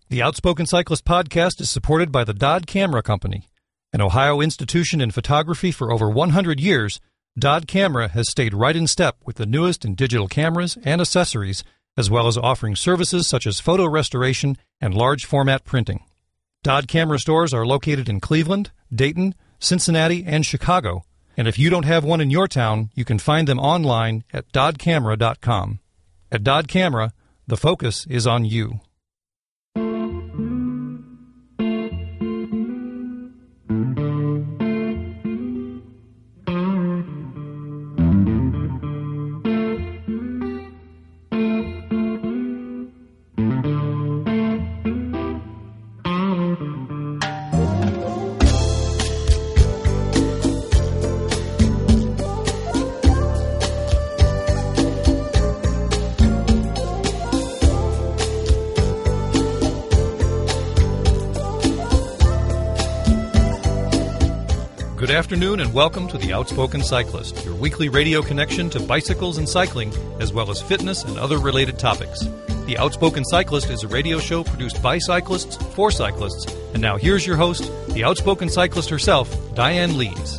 The Outspoken Cyclist podcast is supported by the Dodd Camera Company. An Ohio institution in photography for over 100 years, Dodd Camera has stayed right in step with the newest in digital cameras and accessories, as well as offering services such as photo restoration and large format printing. Dodd Camera stores are located in Cleveland, Dayton, Cincinnati, and Chicago. And if you don't have one in your town, you can find them online at doddcamera.com. At Dodd Camera, the focus is on you. Good afternoon and welcome to The Outspoken Cyclist, your weekly radio connection to bicycles and cycling, as well as fitness and other related topics. The Outspoken Cyclist is a radio show produced by cyclists for cyclists. And now here's your host, the Outspoken Cyclist herself, Diane Lees.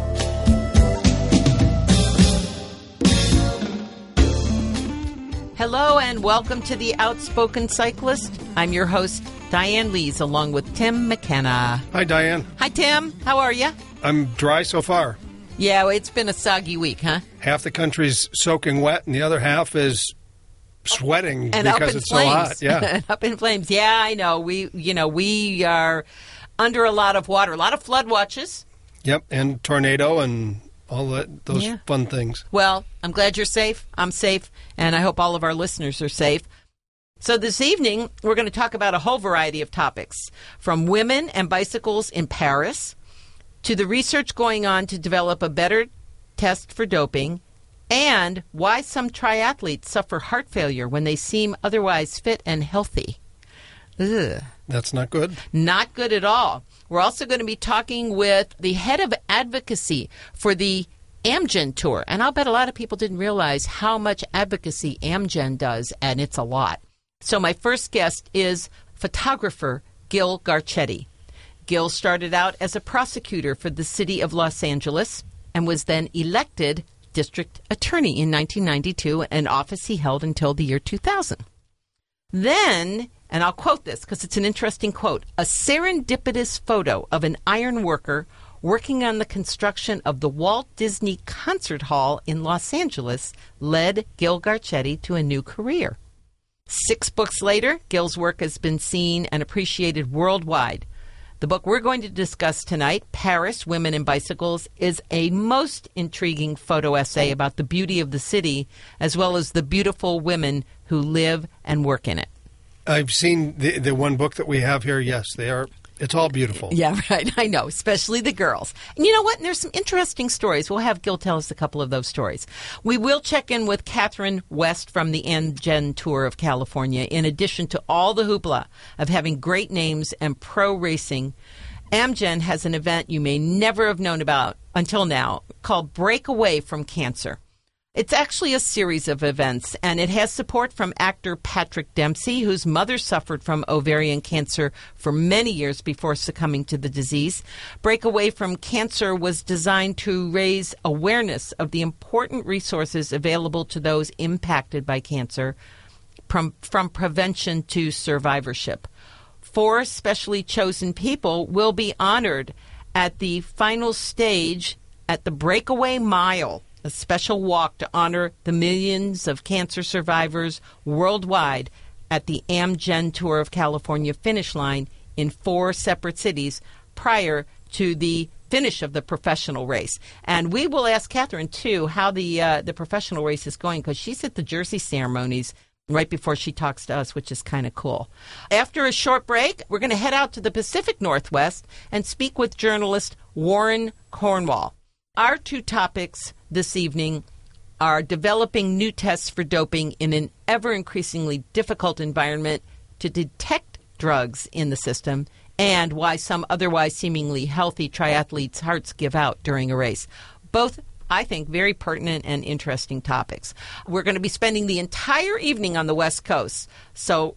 Hello and welcome to The Outspoken Cyclist. I'm your host, Diane Lees, along with Tim McKenna. Hi, Diane. Hi, Tim. How are you? I'm dry so far. Yeah, it's been a soggy week, huh? Half the country's soaking wet, and the other half is sweating and because it's flames. so hot. Yeah, up in flames. Yeah, I know. We are under a lot of water, a lot of flood watches. Yep, and tornado and all those fun things. Well, I'm glad you're safe. I'm safe, and I hope all of our listeners are safe. So this evening, we're going to talk about a whole variety of topics, from women and bicycles in Paris to the research going on to develop a better test for doping, and why some triathletes suffer heart failure when they seem otherwise fit and healthy. Ugh. That's not good. Not good at all. We're also going to be talking with the head of advocacy for the Amgen Tour, and I'll bet a lot of people didn't realize how much advocacy Amgen does, and it's a lot. So my first guest is photographer Gil Garcetti. Gil started out as a prosecutor for the city of Los Angeles and was then elected district attorney in 1992, an office he held until the year 2000. Then, and I'll quote this because it's an interesting quote, a serendipitous photo of an iron worker working on the construction of the Walt Disney Concert Hall in Los Angeles led Gil Garcetti to a new career. 6 books later, Gil's work has been seen and appreciated worldwide. The book we're going to discuss tonight, Paris, Women and Bicycles, is a most intriguing photo essay about the beauty of the city, as well as the beautiful women who live and work in it. I've seen the one book that we have here. Yes, they are. It's all beautiful. Yeah, right. I know, especially the girls. And you know what? There's some interesting stories. We'll have Gil tell us a couple of those stories. We will check in with Catherine West from the Amgen Tour of California. In addition to all the hoopla of having great names and pro racing, Amgen has an event you may never have known about until now called Break Away from Cancer. It's actually a series of events, and it has support from actor Patrick Dempsey, whose mother suffered from ovarian cancer for many years before succumbing to the disease. Break Away from Cancer was designed to raise awareness of the important resources available to those impacted by cancer, from prevention to survivorship. 4 specially chosen people will be honored at the final stage at the Breakaway Mile, a special walk to honor the millions of cancer survivors worldwide at the Amgen Tour of California finish line in 4 separate cities prior to the finish of the professional race. And we will ask Catherine, too, how the professional race is going, because she's at the jersey ceremonies right before she talks to us, which is kind of cool. After a short break, we're going to head out to the Pacific Northwest and speak with journalist Warren Cornwall. Our 2 topics this evening are developing new tests for doping in an ever-increasingly difficult environment to detect drugs in the system, and why some otherwise seemingly healthy triathletes' hearts give out during a race. Both, I think, very pertinent and interesting topics. We're going to be spending the entire evening on the West Coast, so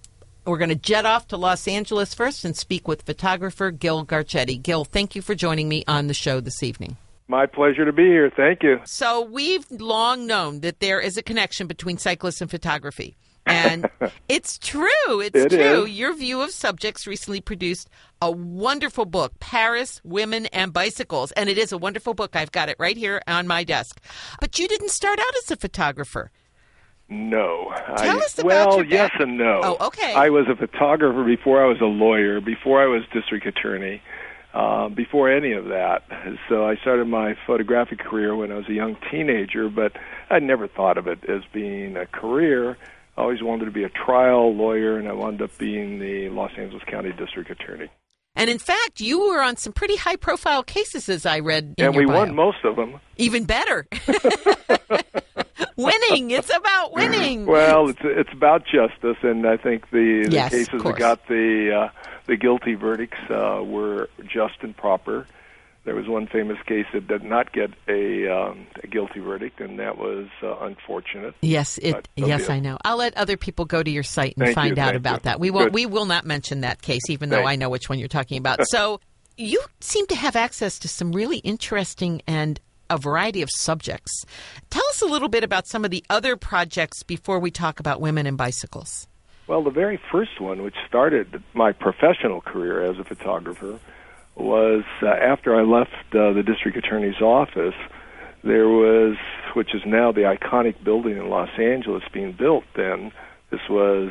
We're going to jet off to Los Angeles first and speak with photographer Gil Garcetti. Gil, thank you for joining me on the show this evening. My pleasure to be here. Thank you. So we've long known that there is a connection between cyclists and photography. And it's true. It's true. Is. Your View of Subjects recently produced a wonderful book, Paris, Women, and Bicycles. And it is a wonderful book. I've got it right here on my desk. But you didn't start out as a photographer. No. Tell us about your yes and no. Oh, okay. I was a photographer before I was a lawyer, before I was district attorney, before any of that. So I started my photographic career when I was a young teenager, but I never thought of it as being a career. I always wanted to be a trial lawyer, and I wound up being the Los Angeles County District Attorney. And in fact, you were on some pretty high-profile cases, as I read in and your we bio. won most of them. Even better. Winning. It's about winning. Well, it's about justice, and I think the yes, cases that got the guilty verdicts were just and proper. There was one famous case that did not get a guilty verdict, and that was unfortunate. Yes, I know. I'll let other people go to your site and find out about that. We will not mention that case, even though I know which one you're talking about. So you seem to have access to some really interesting and a variety of subjects. Tell us a little bit about some of the other projects before we talk about Women and Bicycles. Well, the very first one, which started my professional career as a photographer, was after I left the district attorney's office. There was, which is now the iconic building in Los Angeles being built then. This was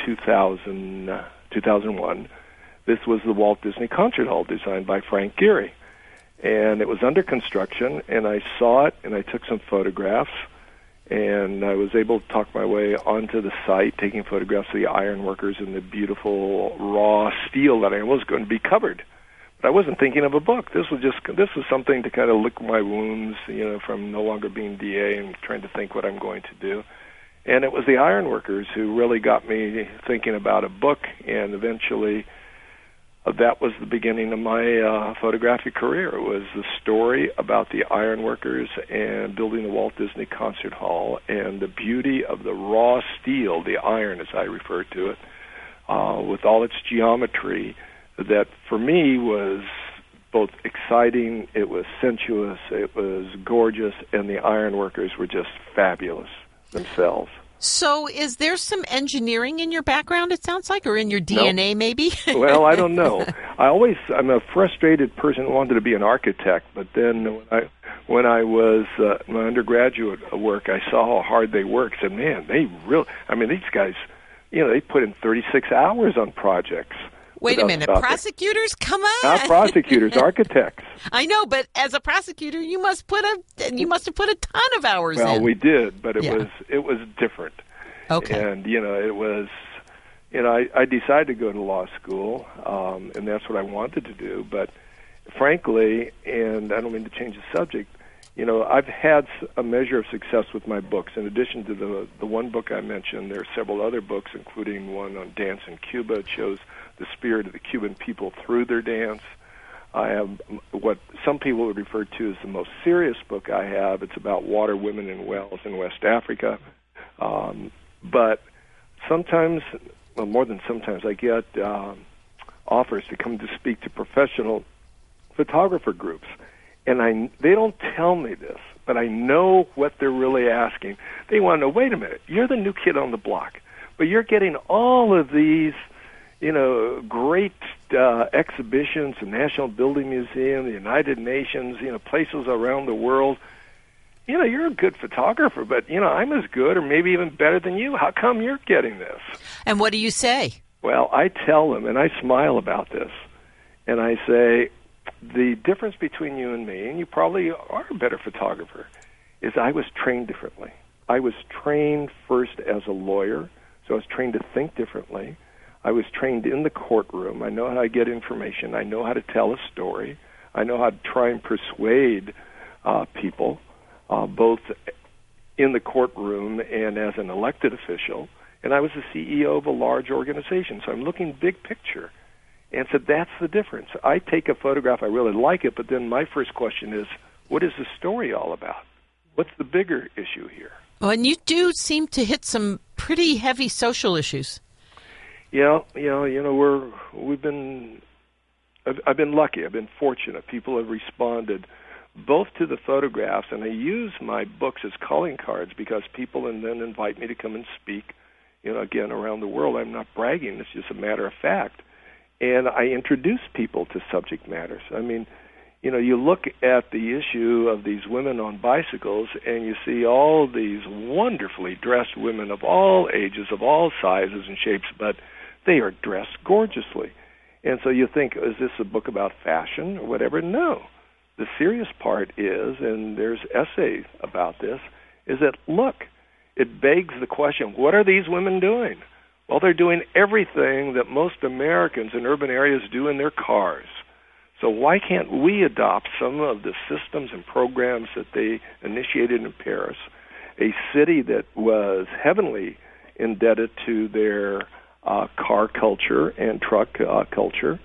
2001. This was the Walt Disney Concert Hall designed by Frank Gehry. And it was under construction, and I saw it, and I took some photographs, and I was able to talk my way onto the site, taking photographs of the ironworkers and the beautiful raw steel that I was going to be covered. But I wasn't thinking of a book. This was something to kind of lick my wounds, from no longer being DA and trying to think what I'm going to do. And it was the ironworkers who really got me thinking about a book, and eventually that was the beginning of my photographic career. It was the story about the ironworkers and building the Walt Disney Concert Hall and the beauty of the raw steel, the iron as I refer to it, with all its geometry, that for me was both exciting, it was sensuous, it was gorgeous, and the ironworkers were just fabulous themselves. So is there some engineering in your background, it sounds like, or in your DNA maybe? Well, I don't know. I'm a frustrated person who wanted to be an architect, but then when I was my undergraduate work, I saw how hard they worked. And man, these guys, they put in 36 hours on projects. Wait a minute, prosecutors? Come on. Not prosecutors, architects. I know, but as a prosecutor, you must have put a ton of hours in. Well, we did, but it was different. Okay. And it was, I decided to go to law school, and that's what I wanted to do. But frankly, and I don't mean to change the subject, I've had a measure of success with my books. In addition to the one book I mentioned, there are several other books, including one on dance in Cuba. It shows the spirit of the Cuban people through their dance. I have what some people would refer to as the most serious book I have. It's about water, women, and wells in West Africa. But sometimes, well, more than sometimes, I get offers to come to speak to professional photographer groups. And they don't tell me this, but I know what they're really asking. They want to know, wait a minute, you're the new kid on the block, but you're getting all of these great exhibitions, the National Building Museum, the United Nations, places around the world. You're a good photographer, but, I'm as good or maybe even better than you. How come you're getting this? And what do you say? Well, I tell them, and I smile about this, and I say, the difference between you and me, and you probably are a better photographer, is I was trained differently. I was trained first as a lawyer, so I was trained to think differently. I was trained in the courtroom. I know how to get information. I know how to tell a story. I know how to try and persuade people, both in the courtroom and as an elected official. And I was the CEO of a large organization, so I'm looking big picture. And so that's the difference. I take a photograph, I really like it, but then my first question is, what is the story all about? What's the bigger issue here? Well, and you do seem to hit some pretty heavy social issues. I've been lucky. I've been fortunate. People have responded both to the photographs, and I use my books as calling cards because people then invite me to come and speak, again, around the world. I'm not bragging. It's just a matter of fact. And I introduce people to subject matters. I mean, you look at the issue of these women on bicycles, and you see all these wonderfully dressed women of all ages, of all sizes and shapes, but they are dressed gorgeously. And so you think, is this a book about fashion or whatever? No. The serious part is, and there's essays about this, is that, look, it begs the question, what are these women doing? Well, they're doing everything that most Americans in urban areas do in their cars. So why can't we adopt some of the systems and programs that they initiated in Paris, a city that was heavily indebted to their car culture and truck culture,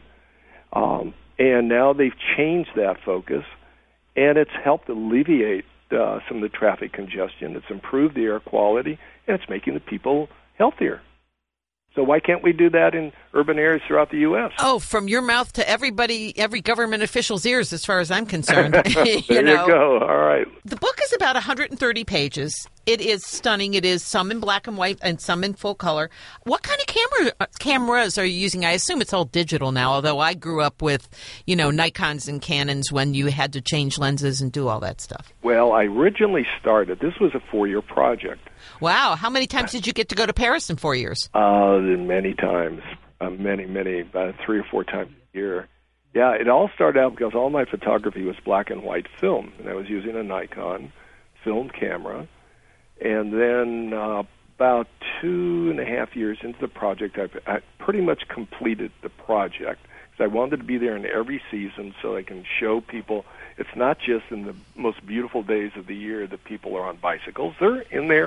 and now they've changed that focus, and it's helped alleviate some of the traffic congestion. It's improved the air quality, and it's making the people healthier. So why can't we do that in urban areas throughout the U.S.? Oh, from your mouth to everybody, every government official's ears, as far as I'm concerned. There you go. All right. The book is about 130 pages. It is stunning. It is some in black and white and some in full color. What kind of cameras are you using? I assume it's all digital now, although I grew up with, Nikons and Canons when you had to change lenses and do all that stuff. Well, I originally started, this was a 4-year project. Wow. How many times did you get to go to Paris in 4 years? Many times. Many, about 3 or 4 times a year. Yeah, it all started out because all my photography was black and white film, and I was using a Nikon film camera. And then about 2.5 years into the project, I pretty much completed the project because I wanted to be there in every season so I can show people it's not just in the most beautiful days of the year that people are on bicycles. They're in there,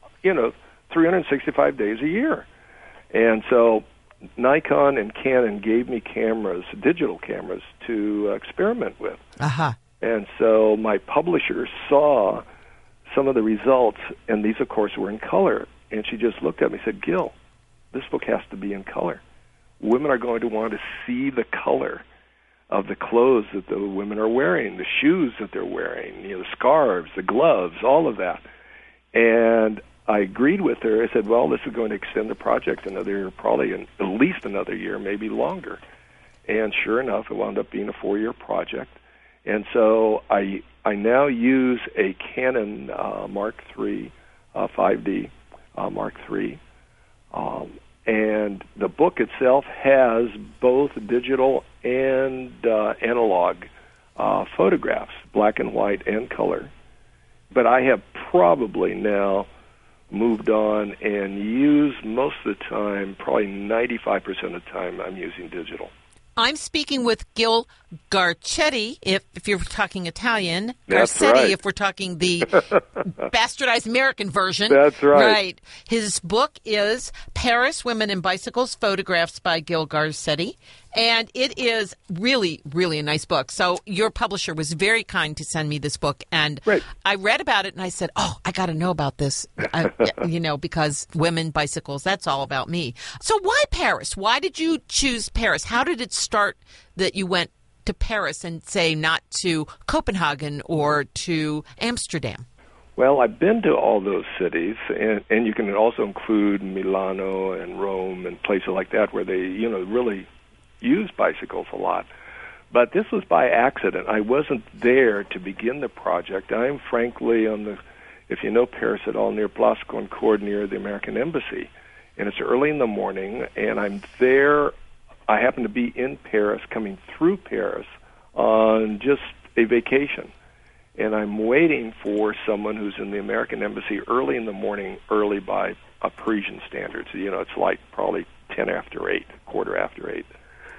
365 days a year. And so Nikon and Canon gave me cameras, digital cameras, to experiment with. Uh-huh. And so my publisher saw some of the results, and these, of course, were in color. And she just looked at me and said, Gil, this book has to be in color. Women are going to want to see the color of the clothes that the women are wearing, the shoes that they're wearing, the scarves, the gloves, all of that. And I agreed with her. I said, well, this is going to extend the project another year, probably at least another year, maybe longer. And sure enough, it wound up being a 4-year project. And so I now use a Canon Mark III, 5D Mark III. And the book itself has both digital and analog photographs, black and white and color. But I have probably now moved on and used most of the time, probably 95% of the time, I'm using digital. I'm speaking with Gil Garcetti, if you're talking Italian. That's Garcetti, right. if we're talking the bastardized American version. That's right. Right. His book is Paris, Women and Bicycles, Photographs by Gil Garcetti. And it is really, really a nice book. So your publisher was very kind to send me this book. And Great. I read about it and I said, I got to know about this, because women, bicycles, that's all about me. So why Paris? Why did you choose Paris? How did it start that you went to Paris and, say, not to Copenhagen or to Amsterdam? Well, I've been to all those cities, and you can also include Milano and Rome and places like that where they, really use bicycles a lot. But this was by accident. I wasn't there to begin the project. I'm frankly if you know Paris at all, near Place Concorde, near the American Embassy. And it's early in the morning, and I'm there. I happen to be in Paris, coming through Paris on just a vacation. And I'm waiting for someone who's in the American Embassy early in the morning, early by Parisian standards. It's like probably 10 after 8, quarter after 8.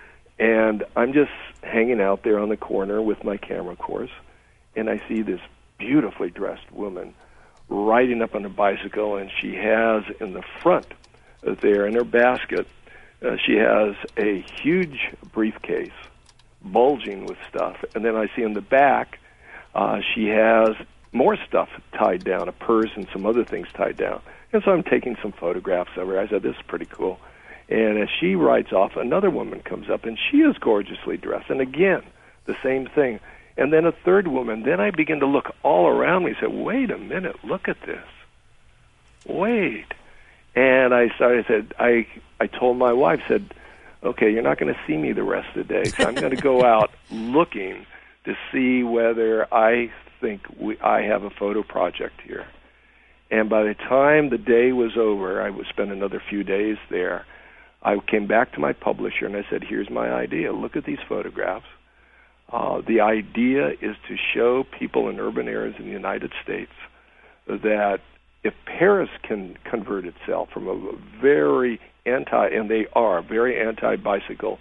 And I'm just hanging out there on the corner with my camera, of course, and I see this beautifully dressed woman riding up on a bicycle, and she has in the front there in her basket, she has a huge briefcase bulging with stuff. And then I see in the back, she has more stuff tied down, a purse and some other things tied down. And so I'm taking some photographs of her. I said, this is pretty cool. And as she rides off, another woman comes up, and she is gorgeously dressed. And again, the same thing. And then a third woman. Then I begin to look all around me and say, wait a minute, look at this. Wait. And I told my wife, said, okay, you're not going to see me the rest of the day, so I'm going to go out looking to see whether I think I have a photo project here. And by the time the day was over, I would spend another few days there, I came back to my publisher and I said, here's my idea. Look at these photographs. The idea is to show people in urban areas in the United States that if Paris can convert itself from a very very anti-bicycle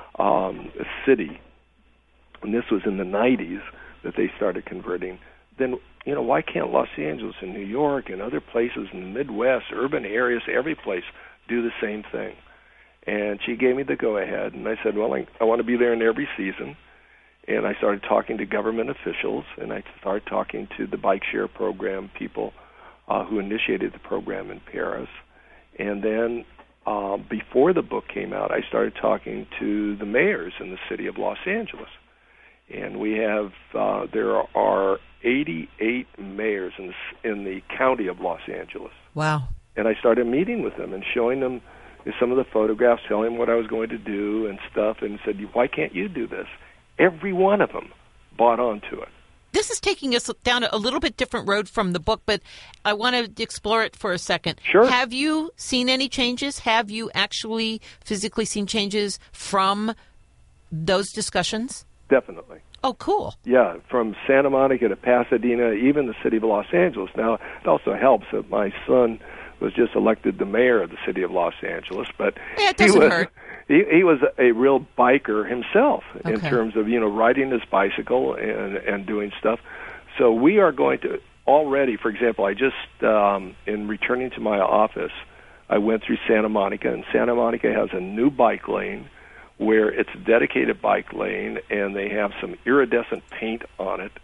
city, and this was in the 90s that they started converting, then, why can't Los Angeles and New York and other places in the Midwest, urban areas, every place, do the same thing? And she gave me the go-ahead, and I said, well, I want to be there in every season. And I started talking to government officials, and I started talking to the bike share program people who initiated the program in Paris. And then before the book came out, I started talking to the mayors in the city of Los Angeles. And we have, there are 88 mayors in the county of Los Angeles. Wow. And I started meeting with them and showing them some of the photographs, telling them what I was going to do and stuff, and said, why can't you do this? Every one of them bought onto it. This is taking us down a little bit different road from the book, but I want to explore it for a second. Sure. Have you seen any changes? Have you actually physically seen changes from those discussions? Definitely. Oh, cool. Yeah, from Santa Monica to Pasadena, even the city of Los Angeles. Now, it also helps that my son was just elected the mayor of the city of Los Angeles, but yeah, it doesn't hurt. He was a real biker himself in Okay. terms of, riding his bicycle and doing stuff. So we are going to already, for example, I just, in returning to my office, I went through Santa Monica, and Santa Monica has a new bike lane where it's a dedicated bike lane, and they have some iridescent paint on it,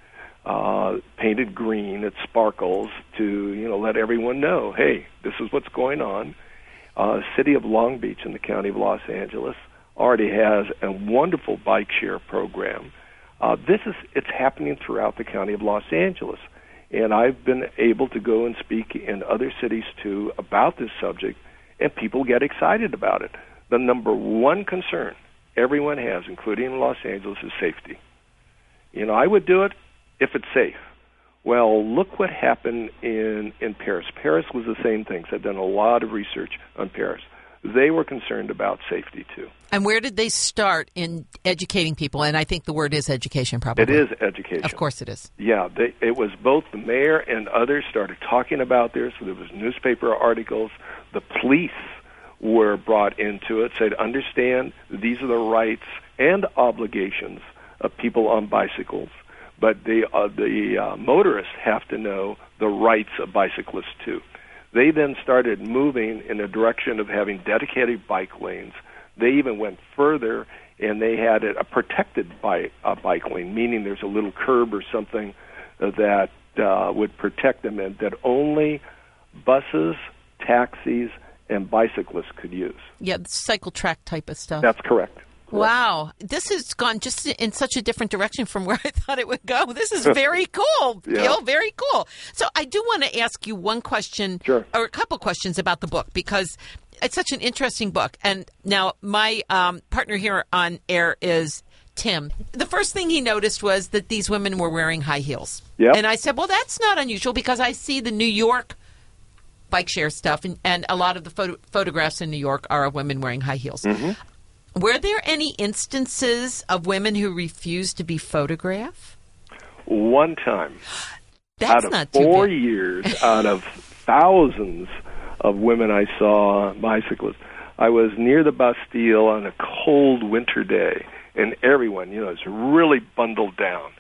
painted green. It sparkles to, let everyone know, hey, this is what's going on. City of Long Beach in the county of Los Angeles already has a wonderful bike share program. It's happening throughout the county of Los Angeles. And I've been able to go and speak in other cities, too, about this subject, and people get excited about it. The number one concern everyone has, including in Los Angeles, is safety. I would do it if it's safe. Well, look what happened in Paris. Paris was the same thing. I've done a lot of research on Paris. They were concerned about safety, too. And where did they start in educating people? And I think the word is education, probably. It is education. Of course it is. Yeah, it was both the mayor and others started talking about this. There was newspaper articles. The police were brought into it, said, understand these are the rights and obligations of people on bicycles. But the motorists have to know the rights of bicyclists, too. They then started moving in the direction of having dedicated bike lanes. They even went further, and they had a protected bike lane, meaning there's a little curb or something that would protect them, and that only buses, taxis, and bicyclists could use. Yeah, cycle track type of stuff. That's correct. Wow. This has gone just in such a different direction from where I thought it would go. This is very cool, Yeah. Gil, very cool. So I do want to ask you one question, Sure. or a couple questions about the book, because it's such an interesting book. And now my partner here on air is Tim. The first thing he noticed was that these women were wearing high heels. Yep. And I said, well, that's not unusual, because I see the New York bike share stuff, and a lot of the photographs in New York are of women wearing high heels. Mm-hmm. Were there any instances of women who refused to be photographed? One time. That's out of not too 4 bad. years, out of thousands of women I saw bicyclists, I was near the Bastille on a cold winter day, and everyone, is really bundled down.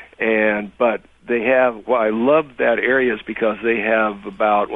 But they have, I love that area is because they have about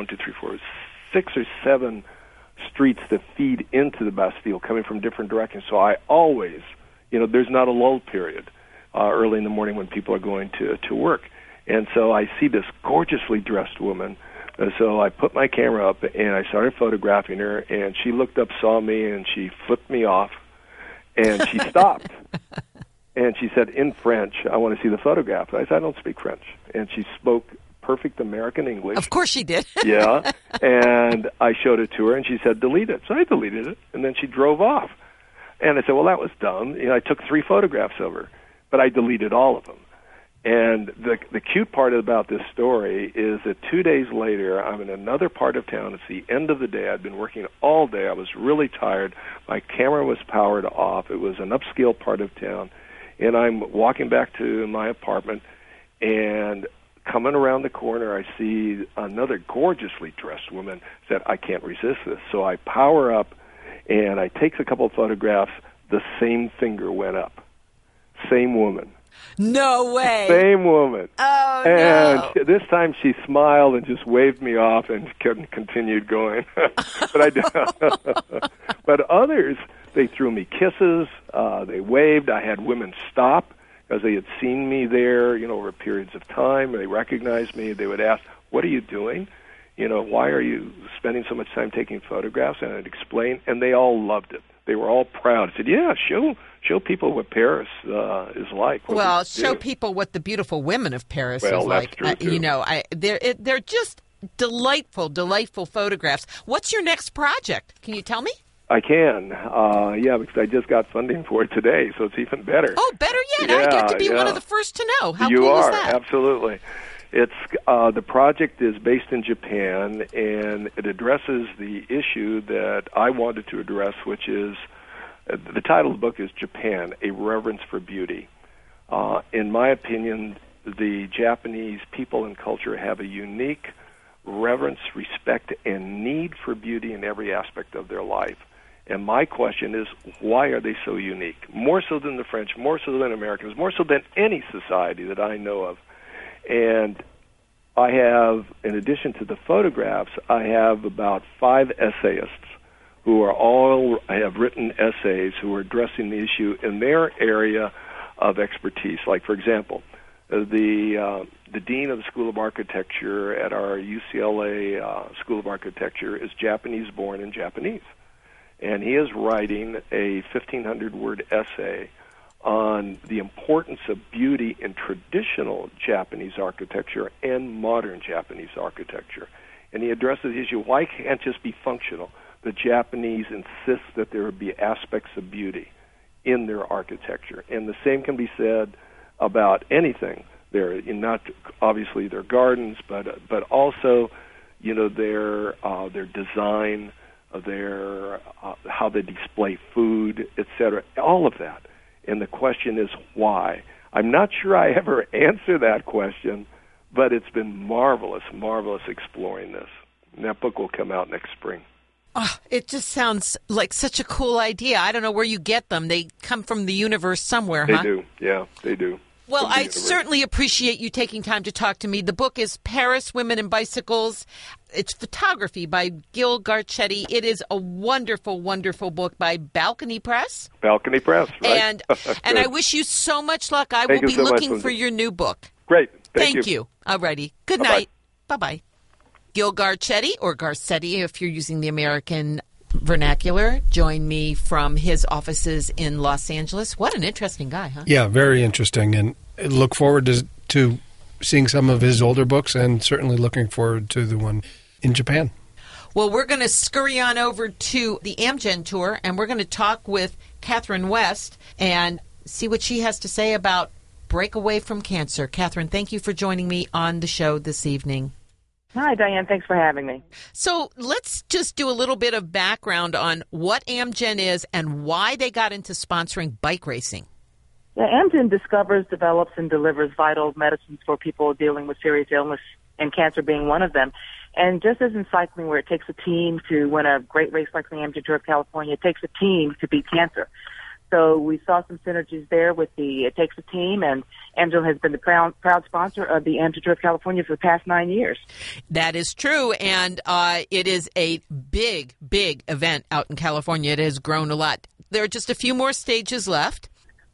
6 or 7 streets that feed into the Bastille coming from different directions. So I always, there's not a lull period early in the morning when people are going to work. And so I see this gorgeously dressed woman And so I put my camera up, and I started photographing her, and she looked up, saw me, and she flipped me off, and she stopped. And she said, in French, I want to see the photograph. I said, I don't speak French. And she spoke perfect American English. Of course she did. Yeah. And I showed it to her, and she said, delete it. So I deleted it, and then she drove off. And I said, well, that was dumb. I took 3 photographs of her, but I deleted all of them. And the cute part about this story is that 2 days later, I'm in another part of town. It's the end of the day. I'd been working all day. I was really tired. My camera was powered off. It was an upscale part of town. And I'm walking back to my apartment, and coming around the corner, I see another gorgeously dressed woman. Said, I can't resist this. So I power up, and I take a couple of photographs. The same finger went up. Same woman. No way. Same woman. Oh, and this time she smiled and just waved me off and continued going. But others, they threw me kisses. They waved. I had women stop because they had seen me there, over periods of time. They recognized me. They would ask, what are you doing? Why are you spending so much time taking photographs? And I'd explain, and they all loved it. They were all proud. I said, yeah, show people what Paris is like. Well, show people what the beautiful women of Paris is like. That's true, too. They're just delightful, delightful photographs. What's your next project? Can you tell me? I can, because I just got funding for it today, so it's even better. Oh, better yet. I get to be one of the first to know. How you cool are, is that? Absolutely. It's the project is based in Japan, and it addresses the issue that I wanted to address, which is the title of the book is Japan, A Reverence for Beauty. In my opinion, the Japanese people and culture have a unique reverence, respect, and need for beauty in every aspect of their life. And my question is, why are they so unique? More so than the French, more so than Americans, more so than any society that I know of. And I have, in addition to the photographs, I have about 5 essayists who are all have written essays who are addressing the issue in their area of expertise. Like, for example, the dean of the School of Architecture at our UCLA School of Architecture is Japanese-born and Japanese. And he is writing a 1,500-word essay on the importance of beauty in traditional Japanese architecture and modern Japanese architecture. And he addresses the issue, why can't it just be functional? The Japanese insist that there be aspects of beauty in their architecture. And the same can be said about anything. They're not obviously their gardens, but also, their design, their how they display food, etc. All of that. And the question is why. I'm not sure I ever answer that question, but it's been marvelous exploring this. And that book will come out next spring. Oh, it just sounds like such a cool idea. I don't know where you get them. They come from the universe somewhere, huh? They do. Yeah, they do. Well, I certainly appreciate you taking time to talk to me. The book is Paris, Women and Bicycles. It's photography by Gil Garcetti. It is a wonderful, wonderful book by Balcony Press. Balcony Press, right. And I wish you so much luck. I will be looking for your new book. Great. Thank you. All righty. Good night. Bye-bye. Gil Garcetti, or Garcetti if you're using the American vernacular, joined me from his offices in Los Angeles. What an interesting guy, huh? Yeah, very interesting. And I look forward to seeing some of his older books, and certainly looking forward to the one in Japan. Well, we're going to scurry on over to the Amgen tour, and we're going to talk with Catherine West and see what she has to say about break away from cancer. Catherine, thank you for joining me on the show this evening. Hi, Diane. Thanks for having me. So let's just do a little bit of background on what Amgen is and why they got into sponsoring bike racing. Yeah, Amgen discovers, develops, and delivers vital medicines for people dealing with serious illness, and cancer being one of them. And just as in cycling, where it takes a team to win a great race like the Amgen Tour of California, it takes a team to beat cancer. So we saw some synergies there with the It Takes a Team, and Amgen has been the proud sponsor of the Amgen Tour of California for the past 9 years. That is true, and it is a big, big event out in California. It has grown a lot. There are just a few more stages left.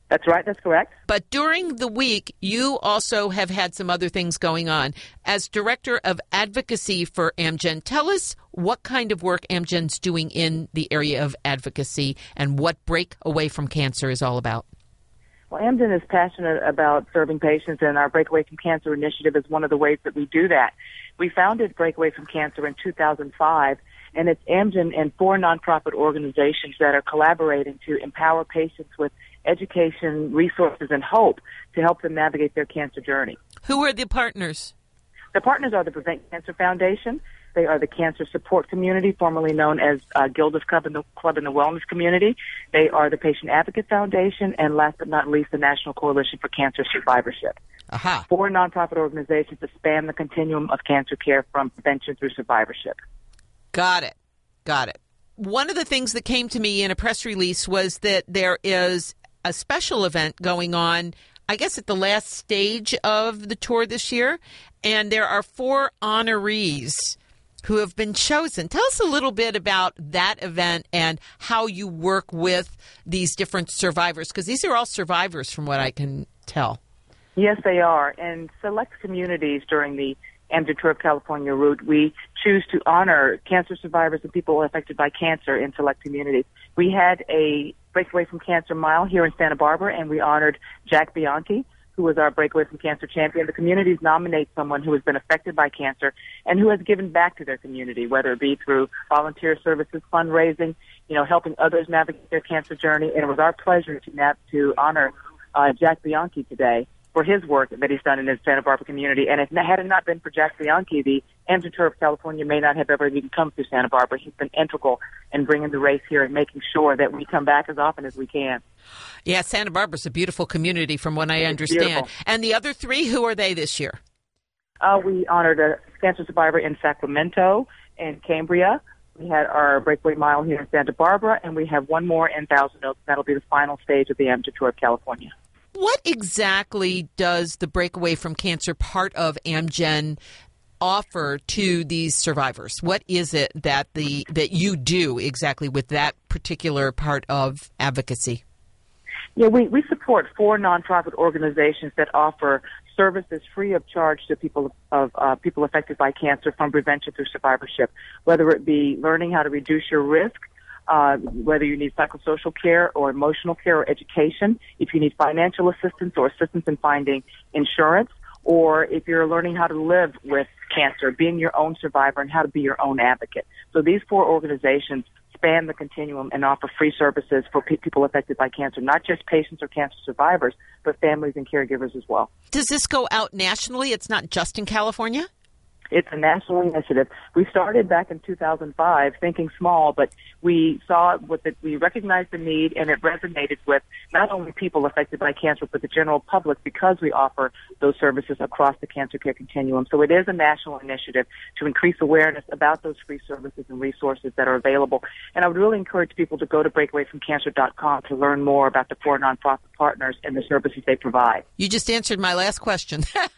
That's right. That's correct. But during the week, you also have had some other things going on. As Director of Advocacy for Amgen, tell us what kind of work Amgen's doing in the area of advocacy and what Break Away from Cancer is all about. Well, Amgen is passionate about serving patients, and our Break Away from Cancer initiative is one of the ways that we do that. We founded Break Away from Cancer in 2005, and it's Amgen and 4 nonprofit organizations that are collaborating to empower patients with education, resources, and hope to help them navigate their cancer journey. Who are the partners? The partners are the Prevent Cancer Foundation. They are the Cancer Support Community, formerly known as Gilda's Club in the Wellness Community. They are the Patient Advocate Foundation, and last but not least, the National Coalition for Cancer Survivorship. Aha. 4 nonprofit organizations that span the continuum of cancer care from prevention through survivorship. Got it. One of the things that came to me in a press release was that there is a special event going on, I guess, at the last stage of the tour this year, and there are 4 honorees who have been chosen. Tell us a little bit about that event and how you work with these different survivors, because these are all survivors from what I can tell. Yes, they are. And select communities during the Amgen Tour of California route, we choose to honor cancer survivors and people affected by cancer in select communities. We had a Break Away from Cancer Mile here in Santa Barbara, and we honored Jack Bianchi, who was our Break Away from Cancer champion. The communities nominate someone who has been affected by cancer and who has given back to their community, whether it be through volunteer services, fundraising, helping others navigate their cancer journey. And it was our pleasure to honor Jack Bianchi today for his work that he's done in his Santa Barbara community. And had it not been for Jack Bianchi, the Amgen Tour of California may not have ever even come through Santa Barbara. He's been integral in bringing the race here and making sure that we come back as often as we can. Yeah, Santa Barbara's a beautiful community from what I understand. Beautiful. And the other 3, who are they this year? We honored a cancer survivor in Sacramento and Cambria. We had our Breakaway Mile here in Santa Barbara, and we have one more in Thousand Oaks. That'll be the final stage of the Amgen Tour of California. What exactly does the Break Away from Cancer part of Amgen offer to these survivors? What is it that you do exactly with that particular part of advocacy? Yeah, we support 4 nonprofit organizations that offer services free of charge to people affected by cancer, from prevention through survivorship, whether it be learning how to reduce your risk, whether you need psychosocial care or emotional care or education, if you need financial assistance or assistance in finding insurance, or if you're learning how to live with cancer, being your own survivor, and how to be your own advocate. So these 4 organizations span the continuum and offer free services for people affected by cancer, not just patients or cancer survivors, but families and caregivers as well. Does this go out nationally? It's not just in California? It's a national initiative. We started back in 2005 thinking small, but we saw we recognized the need, and it resonated with not only people affected by cancer, but the general public, because we offer those services across the cancer care continuum. So it is a national initiative to increase awareness about those free services and resources that are available. And I would really encourage people to go to breakawayfromcancer.com to learn more about the 4 nonprofit partners and the services they provide. You just answered my last question.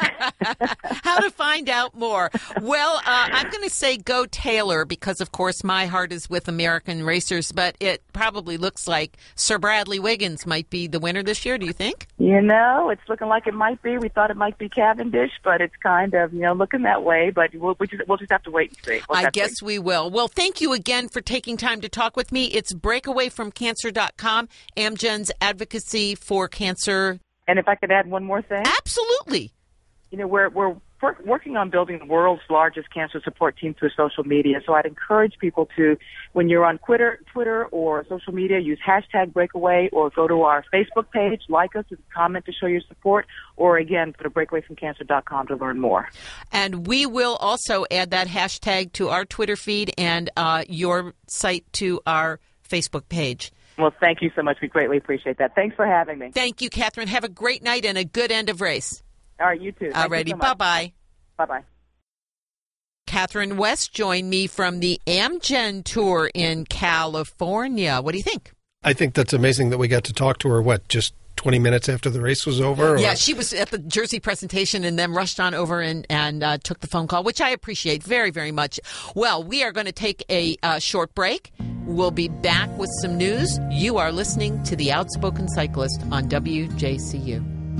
How to find out more. Well, I'm going to say go Taylor because, of course, my heart is with American racers, but it probably looks like Sir Bradley Wiggins might be the winner this year. Do you think? It's looking like it might be. We thought it might be Cavendish, but it's kind of, looking that way. But we'll just have to wait and see. I guess we will. Well, thank you again for taking time to talk with me. It's breakawayfromcancer.com, Amgen's advocacy for cancer. And if I could add one more thing? Absolutely. We're working on building the world's largest cancer support team through social media. So I'd encourage people to, when you're on Twitter or social media, use #Breakaway, or go to our Facebook page, like us, comment to show your support, or again, go to breakawayfromcancer.com to learn more. And we will also add that hashtag to our Twitter feed and your site to our Facebook page. Well, thank you so much. We greatly appreciate that. Thanks for having me. Thank you, Catherine. Have a great night and a good end of race. All right, you too. All righty, so bye-bye. Bye-bye. Catherine West joined me from the Amgen Tour in California. What do you think? I think that's amazing that we got to talk to her, just 20 minutes after the race was over? Yeah, she was at the Jersey presentation and then rushed on over and took the phone call, which I appreciate very, very much. Well, we are going to take a short break. We'll be back with some news. You are listening to The Outspoken Cyclist on WJCU.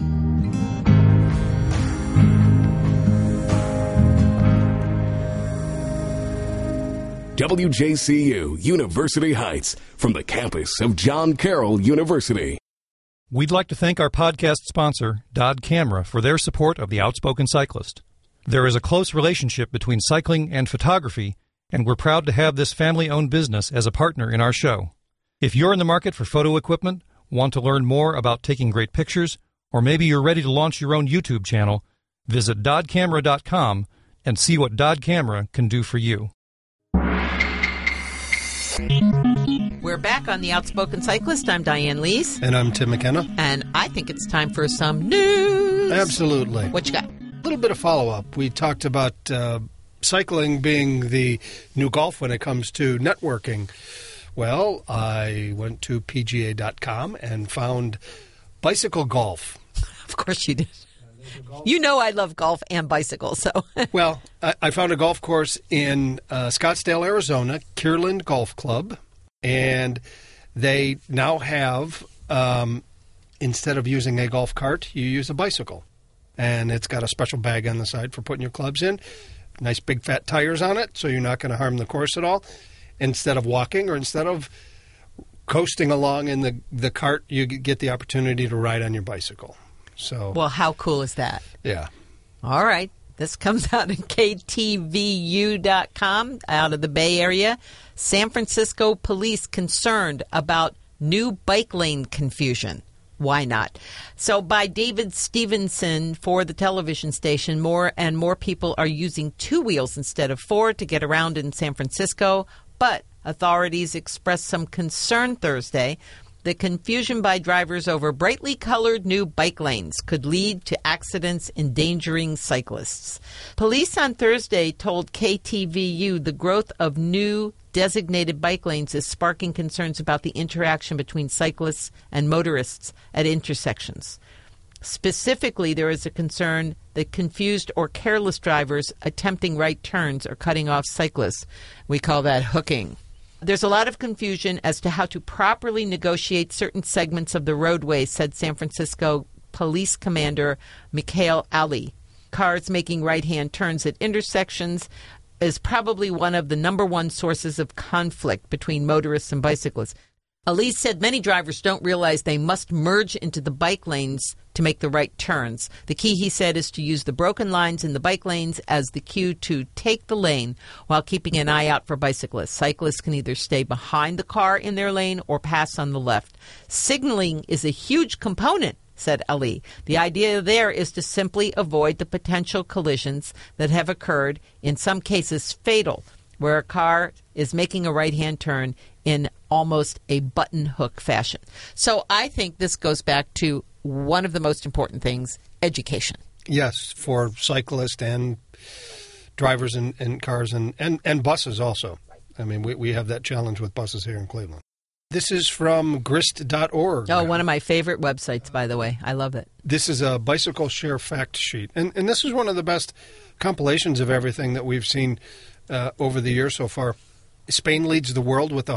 WJCU University Heights, from the campus of John Carroll University. We'd like to thank our podcast sponsor, Dodd Camera, for their support of The Outspoken Cyclist. There is a close relationship between cycling and photography, and we're proud to have this family-owned business as a partner in our show. If you're in the market for photo equipment, want to learn more about taking great pictures, or maybe you're ready to launch your own YouTube channel, visit doddcamera.com and see what Dodd Camera can do for you. We're back on The Outspoken Cyclist. I'm Diane Lees. And I'm Tim McKenna. And I think it's time for some news. Absolutely. What you got? A little bit of follow-up. We talked about cycling being the new golf when it comes to networking. Well, I went to PGA.com and found bicycle golf. Of course you did. You know I love golf and bicycles, so. Well, I found a golf course in Scottsdale, Arizona, Kierland Golf Club, and they now have, instead of using a golf cart, you use a bicycle. And it's got a special bag on the side for putting your clubs in, nice big fat tires on it, so you're not going to harm the course at all. Instead of walking or instead of coasting along in the cart, you get the opportunity to ride on your bicycle. So, well, how cool is that? Yeah. All right. This comes out in KTVU.com out of the Bay Area. San Francisco police concerned about new bike lane confusion. Why not? So by David Stevenson for the television station, more and more people are using 2 wheels instead of 4 to get around in San Francisco. But authorities expressed some concern Thursday. The confusion by drivers over brightly colored new bike lanes could lead to accidents endangering cyclists. Police on Thursday told KTVU the growth of new designated bike lanes is sparking concerns about the interaction between cyclists and motorists at intersections. Specifically, there is a concern that confused or careless drivers attempting right turns or cutting off cyclists. We call that hooking. There's a lot of confusion as to how to properly negotiate certain segments of the roadway, said San Francisco Police Commander Mikhail Ali. Cars making right-hand turns at intersections is probably one of the number one sources of conflict between motorists and bicyclists. Ali said many drivers don't realize they must merge into the bike lanes to make the right turns. The key, he said, is to use the broken lines in the bike lanes as the cue to take the lane while keeping an eye out for bicyclists. Cyclists can either stay behind the car in their lane or pass on the left. Signaling is a huge component, said Ali. The idea there is to simply avoid the potential collisions that have occurred, in some cases fatal, where a car is making a right-hand turn in almost a button hook fashion. So I think this goes back to one of the most important things, education. Yes, for cyclists and drivers in cars and buses also. I mean, we have that challenge with buses here in Cleveland. This is from grist.org. Oh, one of my favorite websites, by the way. I love it. This is a bicycle share fact sheet. And this is one of the best compilations of everything that we've seen over the years so far. Spain leads the world with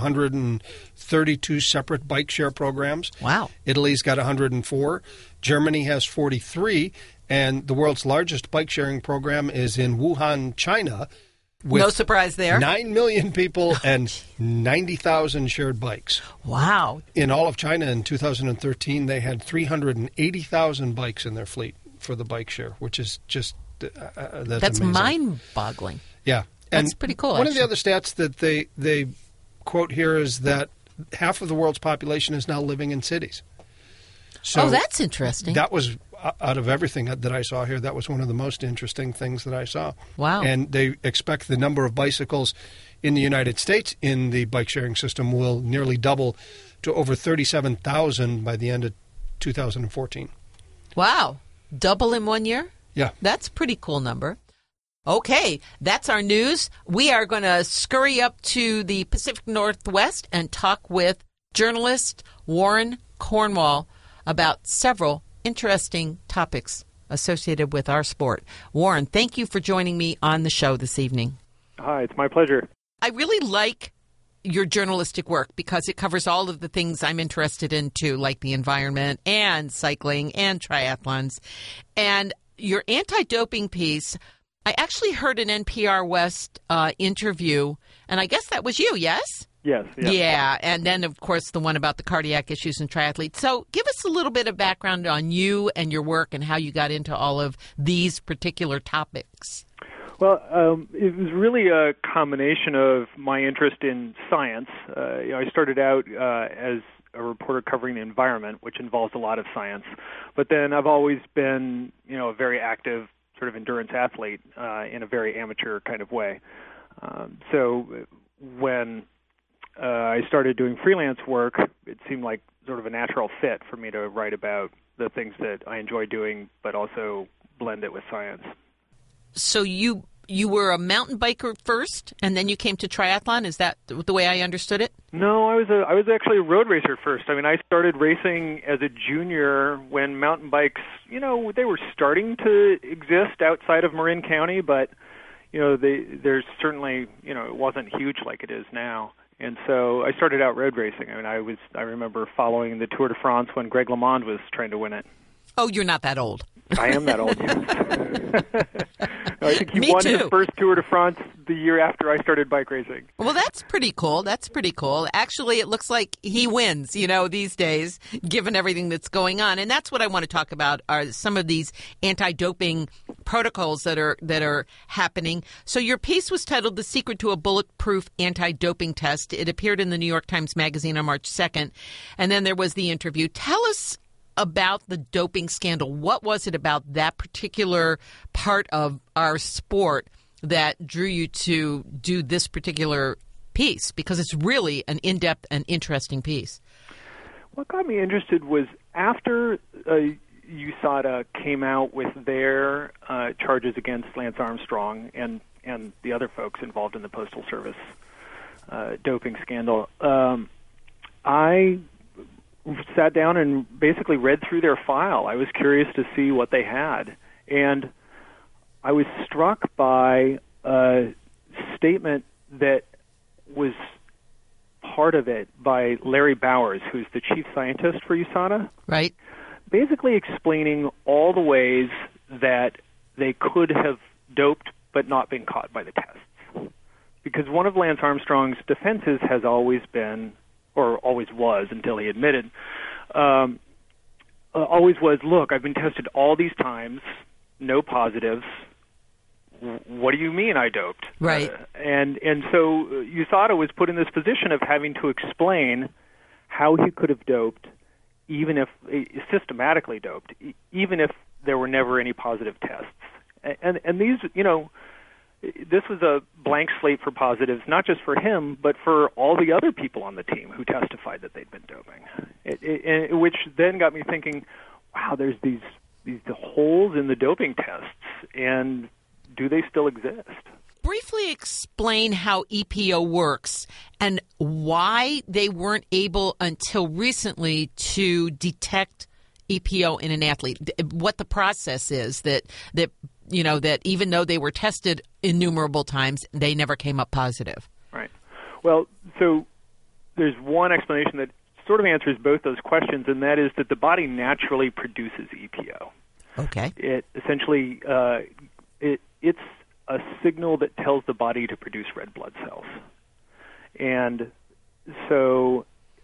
132 separate bike share programs. Wow. Italy's got 104. Germany has 43. And the world's largest bike sharing program is in Wuhan, China. With no surprise there. 9 million people and 90,000 shared bikes. Wow. In all of China in 2013, they had 380,000 bikes in their fleet for the bike share, which is just that's amazing. Mind-boggling. Yeah. That's pretty cool. One of the other stats that they quote here is that half of the world's population is now living in cities. So that's interesting. That was, out of everything that I saw here, that was one of the most interesting things that I saw. Wow. And they expect the number of bicycles in the United States in the bike sharing system will nearly double to over 37,000 by the end of 2014. Wow. Double in 1 year? Yeah. That's a pretty cool number. Okay, that's our news. We are going to scurry up to the Pacific Northwest and talk with journalist Warren Cornwall about several interesting topics associated with our sport. Warren, thank you for joining me on the show this evening. Hi, it's my pleasure. I really like your journalistic work because it covers all of the things I'm interested in too, like the environment and cycling and triathlons. And your anti-doping piece, I actually heard an NPR West interview, and I guess that was you, yes? Yes. Yeah, and then, of course, the one about the cardiac issues in triathletes. So give us a little bit of background on you and your work and how you got into all of these particular topics. Well, it was really a combination of my interest in science. I started out as a reporter covering the environment, which involves a lot of science. But then I've always been, a very active sort of endurance athlete in a very amateur kind of way. So when I started doing freelance work, it seemed like sort of a natural fit for me to write about the things that I enjoy doing, but also blend it with science. So you were a mountain biker first, and then you came to triathlon? Is that the way I understood it? No, I was actually a road racer first. I mean, I started racing as a junior when mountain bikes, they were starting to exist outside of Marin County, but there's certainly, it wasn't huge like it is now. And so I started out road racing. I mean, I remember following the Tour de France when Greg LeMond was trying to win it. Oh, you're not that old. I am that old, yes. I think he Me won too. his first Tour de France the year after I started bike racing. Well, that's pretty cool. Actually, it looks like he wins, these days, given everything that's going on. And that's what I want to talk about are some of these anti-doping protocols that are happening. So your piece was titled "The Secret to a Bulletproof Anti-Doping Test." It appeared in the New York Times Magazine on March 2nd. And then there was the interview. Tell us about the doping scandal. What was it about that particular part of our sport that drew you to do this particular piece? Because it's really an in-depth and interesting piece. What got me interested was after USADA came out with their charges against Lance Armstrong and the other folks involved in the Postal Service doping scandal, I sat down and basically read through their file. I was curious to see what they had. And I was struck by a statement that was part of it by Larry Bowers, who's the chief scientist for USADA. Right. Basically explaining all the ways that they could have doped but not been caught by the tests. Because one of Lance Armstrong's defenses has always been, or always was until he admitted, always was, look, I've been tested all these times, no positives. What do you mean I doped? Right. And so USADA was put in this position of having to explain how he could have doped, even if systematically doped, even if there were never any positive tests. And these, this was a blank slate for positives, not just for him, but for all the other people on the team who testified that they'd been doping, which then got me thinking, wow, there's these holes in the doping tests, and do they still exist? Briefly explain how EPO works and why they weren't able until recently to detect EPO in an athlete, what the process is that even though they were tested innumerable times, they never came up positive. Right. Well, so there's one explanation that sort of answers both those questions, and that is that the body naturally produces EPO. Okay. It essentially, it's a signal that tells the body to produce red blood cells. And so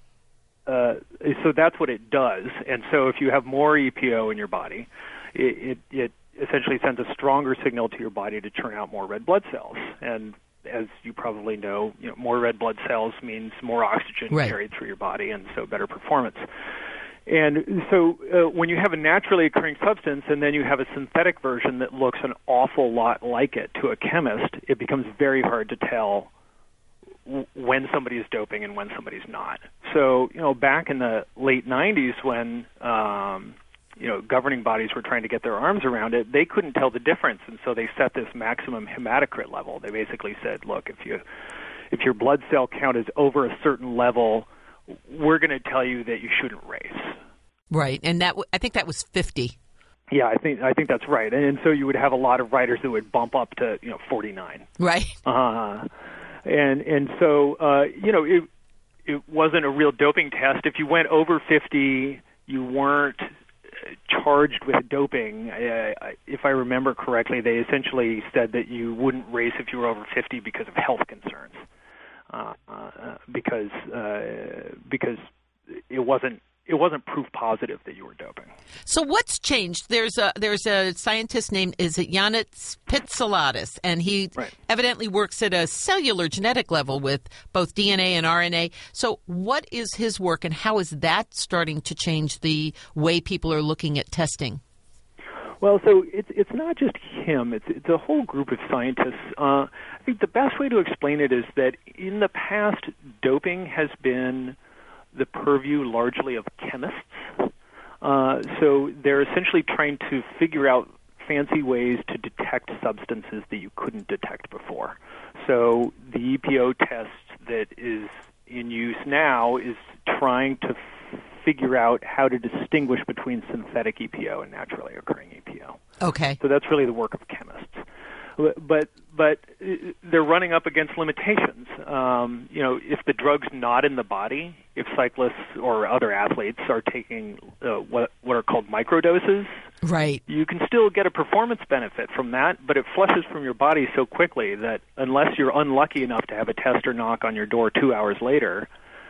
that's what it does. And so if you have more EPO in your body, it essentially sends a stronger signal to your body to churn out more red blood cells. And as you probably know, more red blood cells means more oxygen carried through your body, and so better performance. And so when you have a naturally occurring substance and then you have a synthetic version that looks an awful lot like it to a chemist, it becomes very hard to tell when somebody is doping and when somebody's not. So, back in the late 90s when, governing bodies were trying to get their arms around it, they couldn't tell the difference, and so they set this maximum hematocrit level. They basically said, look, if your blood cell count is over a certain level, we're going to tell you that you shouldn't race. Right, and I think that was 50. Yeah, I think that's right. And so you would have a lot of riders that would bump up to 49. Right. And so it wasn't a real doping test. If you went over 50, you weren't charged with doping. If I remember correctly, they essentially said that you wouldn't race if you were over 50 because of health concerns, because it wasn't proof positive that you were doping. So what's changed? There's a scientist named, is it Yannis Pitsiladis, and he evidently works at a cellular genetic level with both DNA and RNA. So what is his work, and how is that starting to change the way people are looking at testing? Well, so it's not just him. It's a whole group of scientists. I think the best way to explain it is that in the past, doping has been the purview largely of chemists. So they're essentially trying to figure out fancy ways to detect substances that you couldn't detect before. So the EPO test that is in use now is trying to figure out how to distinguish between synthetic EPO and naturally occurring EPO. Okay. So that's really the work of chemists. But they're running up against limitations. If the drug's not in the body, if cyclists or other athletes are taking what are called microdoses, right, you can still get a performance benefit from that, but it flushes from your body so quickly that unless you're unlucky enough to have a tester knock on your door 2 hours later,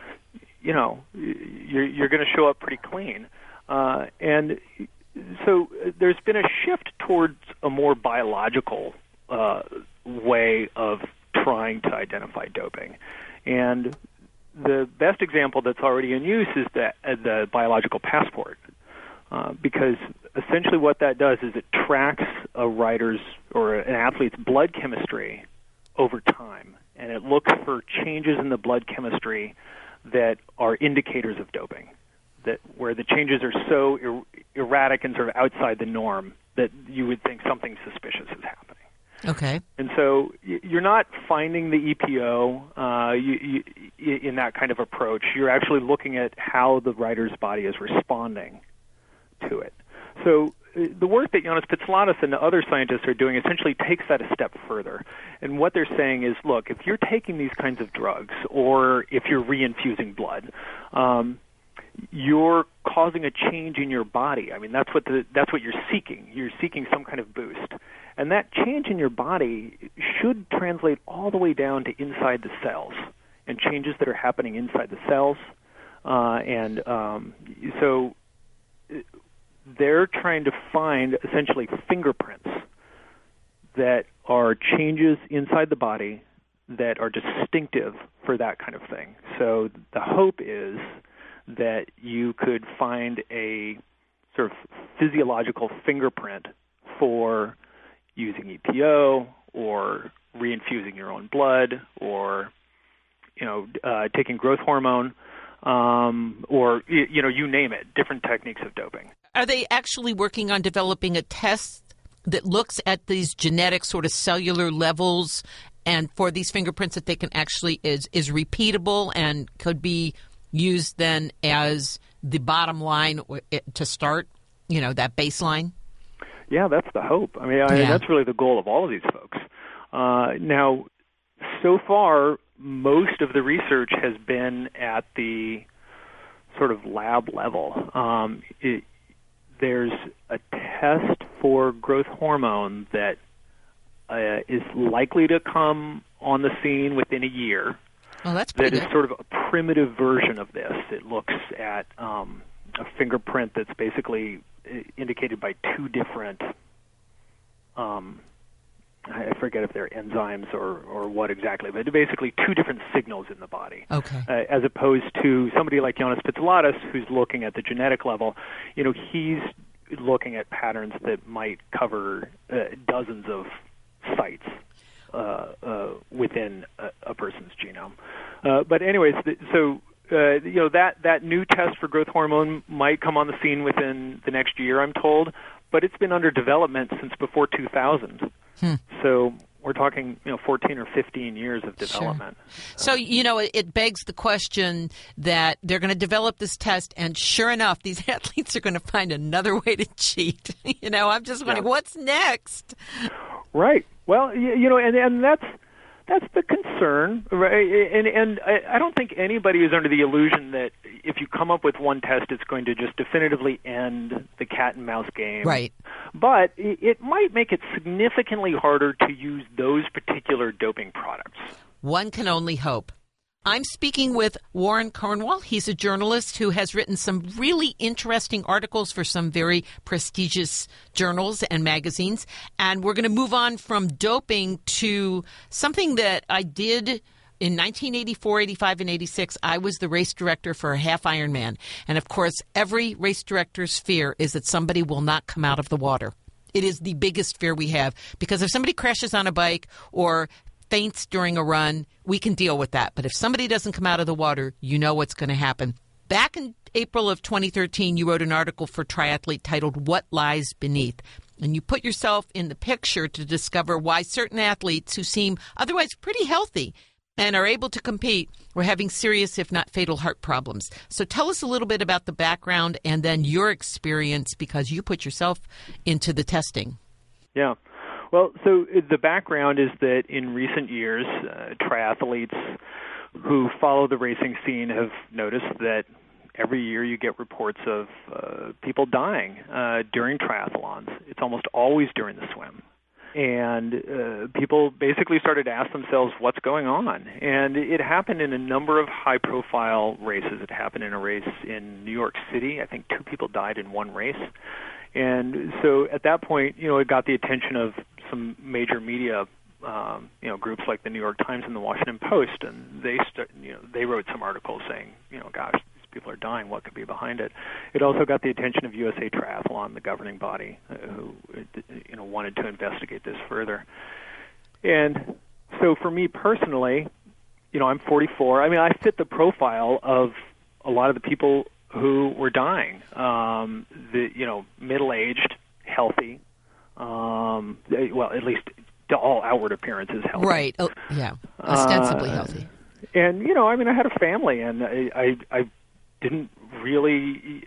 you're going to show up pretty clean. And so there's been a shift towards a more biological way of trying to identify doping. And the best example that's already in use is the biological passport, because essentially what that does is it tracks a rider's or an athlete's blood chemistry over time, and it looks for changes in the blood chemistry that are indicators of doping, where the changes are so erratic and sort of outside the norm that you would think something suspicious is happening. Okay. And so you're not finding the EPO in that kind of approach. You're actually looking at how the rider's body is responding to it. So the work that Yannis Pitsiladis and the other scientists are doing essentially takes that a step further. And what they're saying is, look, if you're taking these kinds of drugs or if you're reinfusing blood, you're causing a change in your body. I mean, that's what you're seeking. You're seeking some kind of boost. And that change in your body should translate all the way down to inside the cells and changes that are happening inside the cells. So they're trying to find essentially fingerprints that are changes inside the body that are distinctive for that kind of thing. So the hope is that you could find a sort of physiological fingerprint for using EPO or reinfusing your own blood or, taking growth hormone or, you name it, different techniques of doping. Are they actually working on developing a test that looks at these genetic sort of cellular levels and for these fingerprints that they can actually is repeatable and could be used then as the bottom line to start, that baseline? Yeah, that's the hope. I mean, that's really the goal of all of these folks. Now, so far, most of the research has been at the sort of lab level. There's a test for growth hormone that is likely to come on the scene within a year. Oh, that's pretty good. Is sort of a primitive version of this. It looks at a fingerprint that's basically indicated by two different, I forget if they're enzymes or what exactly, but basically two different signals in the body. Okay. As opposed to somebody like Yannis Pitsiladis, who's looking at the genetic level, he's looking at patterns that might cover dozens of sites within a person's genome. But anyways, that new test for growth hormone might come on the scene within the next year, I'm told, but it's been under development since before 2000. So we're talking, 14 or 15 years of development. Sure. So, it begs the question that they're going to develop this test, and sure enough, these athletes are going to find another way to cheat. I'm just wondering, what's next? Right. Well, and That's the concern, right? And I don't think anybody is under the illusion that if you come up with one test, it's going to just definitively end the cat and mouse game. Right. But it might make it significantly harder to use those particular doping products. One can only hope. I'm speaking with Warren Cornwall. He's a journalist who has written some really interesting articles for some very prestigious journals and magazines. And we're going to move on from doping to something that I did in 1984, 85, and 86. I was the race director for a half Ironman. And, of course, every race director's fear is that somebody will not come out of the water. It is the biggest fear we have, because if somebody crashes on a bike or faints during a run, we can deal with that. But if somebody doesn't come out of the water, you know what's going to happen. Back in April of 2013, you wrote an article for Triathlete titled What Lies Beneath? And you put yourself in the picture to discover why certain athletes who seem otherwise pretty healthy and are able to compete were having serious, if not fatal, heart problems. So tell us a little bit about the background and then your experience, because you put yourself into the testing. Yeah. Well, so the background is that in recent years, triathletes who follow the racing scene have noticed that every year you get reports of people dying during triathlons. It's almost always during the swim. And people basically started to ask themselves, what's going on? And it happened in a number of high-profile races. It happened in a race in New York City. I think 2 people died in one race. And so at that point, it got the attention of some major media, groups like the New York Times and the Washington Post, and they wrote some articles saying, gosh, these people are dying. What could be behind it? It also got the attention of USA Triathlon, the governing body, who wanted to investigate this further. And so for me personally, I'm 44. I mean, I fit the profile of a lot of the people who were dying. Middle-aged, healthy. Well, at least to all outward appearances healthy. Right. Oh, yeah. Ostensibly healthy. And, I had a family, and I didn't really,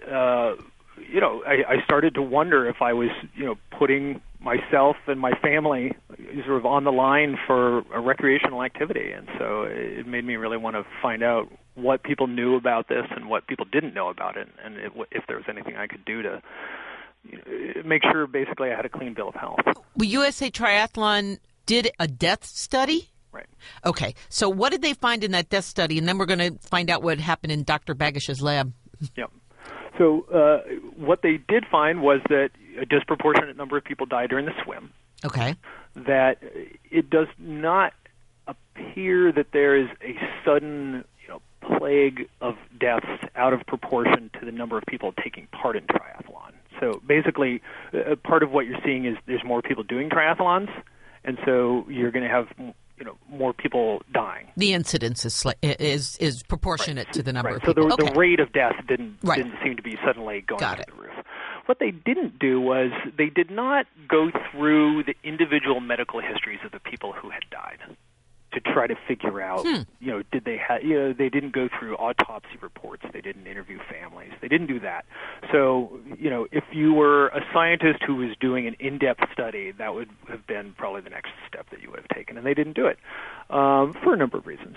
I started to wonder if I was, putting myself and my family sort of on the line for a recreational activity. And so it made me really want to find out what people knew about this and what people didn't know about it, and if there was anything I could do to make sure basically I had a clean bill of health. Well, USA Triathlon did a death study? Right. Okay. So what did they find in that death study? And then we're going to find out what happened in Dr. Bagish's lab. Yep. So what they did find was that a disproportionate number of people died during the swim. Okay. That it does not appear that there is a sudden plague of deaths out of proportion to the number of people taking part in triathlon. So basically, part of what you're seeing is there's more people doing triathlons, and so you're going to have more people dying. The incidence is proportionate to the number of so people. The rate of death didn't seem to be suddenly going through the roof. What they didn't do was they did not go through the individual medical histories of the people who had died to try to figure out, did they have, they didn't go through autopsy reports. They didn't interview families. They didn't do that. So, if you were a scientist who was doing an in-depth study, that would have been probably the next step that you would have taken. And they didn't do it for a number of reasons.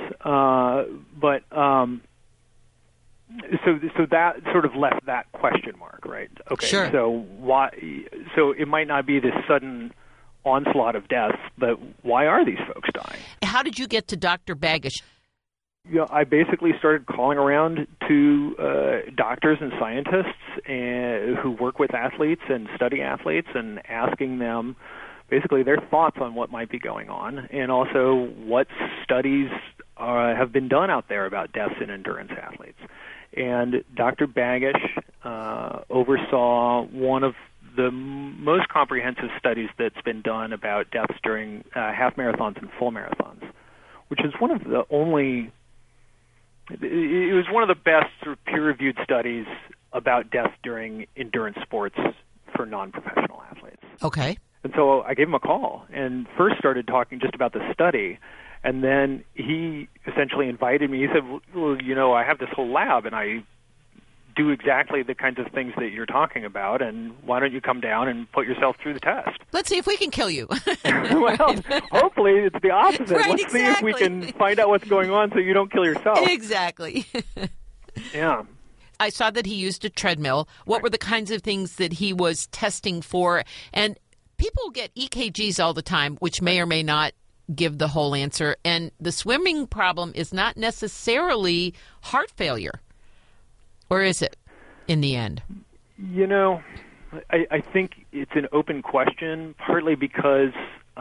So that sort of left that question mark, right? Okay. Sure. So why? So it might not be this sudden onslaught of deaths, but why are these folks dying? How did you get to Dr. Bagish? I basically started calling around to doctors and scientists who work with athletes and study athletes and asking them basically their thoughts on what might be going on, and also what studies have been done out there about deaths in endurance athletes. And Dr. Bagish oversaw one of the most comprehensive studies that's been done about deaths during half marathons and full marathons, which is one of the only. It was one of the best sort of peer-reviewed studies about deaths during endurance sports for non-professional athletes. Okay. And so I gave him a call and first started talking just about the study, and then he essentially invited me. He said, well, I have this whole lab, and I do exactly the kinds of things that you're talking about, and why don't you come down and put yourself through the test? Let's see if we can kill you. Well, hopefully it's the opposite. Right, Let's see if we can find out what's going on so you don't kill yourself. Exactly. Yeah. I saw that he used a treadmill. What were the kinds of things that he was testing for? And people get EKGs all the time, which may or may not give the whole answer. And the swimming problem is not necessarily heart failure. Or is it in the end? You know, I think it's an open question, partly because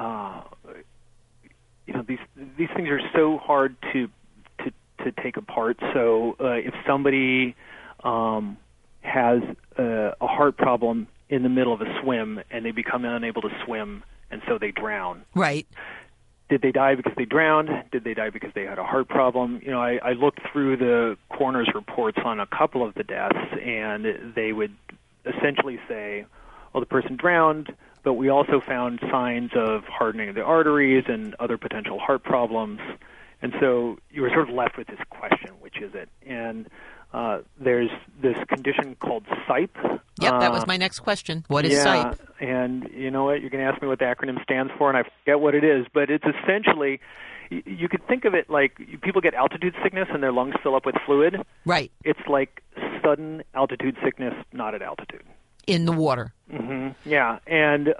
these things are so hard to take apart. So if somebody has a heart problem in the middle of a swim and they become unable to swim and so they drown. Right. Did they die because they drowned? Did they die because they had a heart problem? You know, I looked through the coroner's reports on a couple of the deaths, and they would essentially say, well, the person drowned, but we also found signs of hardening of the arteries and other potential heart problems. And so you were sort of left with this question, which is it? And there's this condition called SIPE. Yep, that was my next question. What is SIPE? And you know what? You're going to ask me what the acronym stands for, and I forget what it is, but it's essentially, you could think of it like people get altitude sickness and their lungs fill up with fluid. Right. It's like sudden altitude sickness, not at altitude. In the water. Mm-hmm. Yeah, and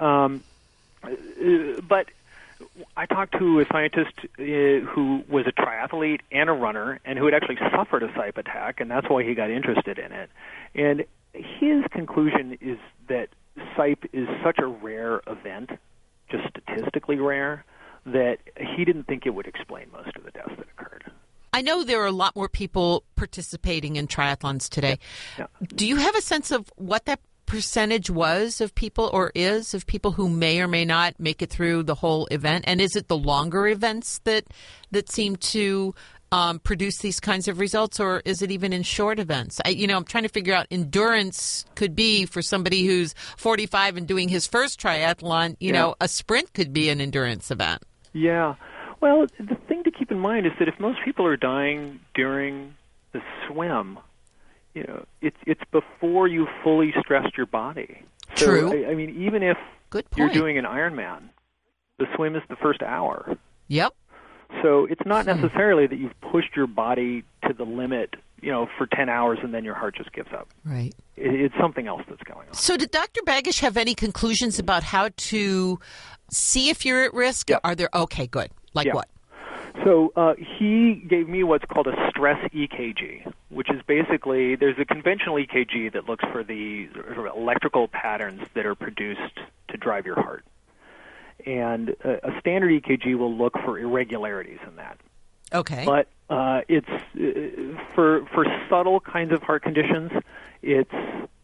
but I talked to a scientist who was a triathlete and a runner and who had actually suffered a SIPE attack, and that's why he got interested in it. And his conclusion is that SIPE is such a rare event, just statistically rare, that he didn't think it would explain most of the deaths that occurred. I know there are a lot more people participating in triathlons today. Yeah. Do you have a sense of what that percentage was of people, or is, of people who may or may not make it through the whole event? And is it the longer events that seem to produce these kinds of results, or is it even in short events? I'm trying to figure out, endurance could be for somebody who's 45 and doing his first triathlon, a sprint could be an endurance event. Yeah. Well, the thing to keep in mind is that if most people are dying during the swim, it's before you fully stressed your body. So, True. I mean, even if you're doing an Ironman, the swim is the first hour. Yep. So it's not necessarily that you've pushed your body to the limit, for 10 hours and then your heart just gives up. Right. It's something else that's going on. So did Dr. Baggish have any conclusions about how to see if you're at risk? Yep. Are there? Okay, good. Like what? So he gave me what's called a stress EKG, which is basically, there's a conventional EKG that looks for the electrical patterns that are produced to drive your heart. And a standard EKG will look for irregularities in that. Okay. But it's for subtle kinds of heart conditions, it's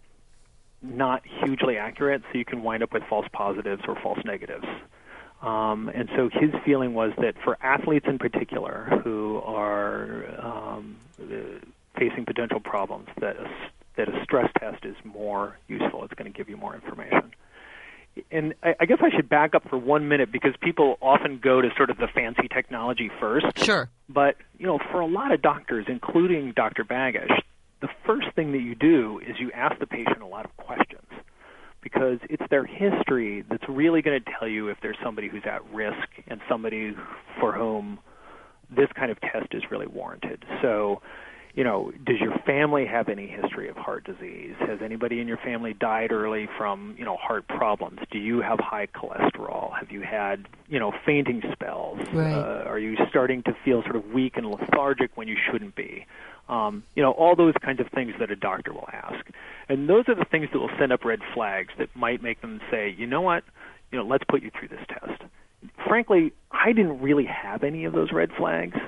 not hugely accurate, so you can wind up with false positives or false negatives. And so his feeling was that for athletes in particular who are facing potential problems, that a stress test is more useful. It's going to give you more information. And I guess I should back up for 1 minute, because people often go to sort of the fancy technology first. Sure. But, for a lot of doctors, including Dr. Baggish, the first thing that you do is you ask the patient a lot of questions, because it's their history that's really going to tell you if there's somebody who's at risk and somebody for whom this kind of test is really warranted. So, does your family have any history of heart disease? Has anybody in your family died early from, heart problems? Do you have high cholesterol? Have you had, fainting spells? Right. Are you starting to feel sort of weak and lethargic when you shouldn't be? All those kinds of things that a doctor will ask. And those are the things that will send up red flags that might make them say, you know what, let's put you through this test. Frankly, I didn't really have any of those red flags.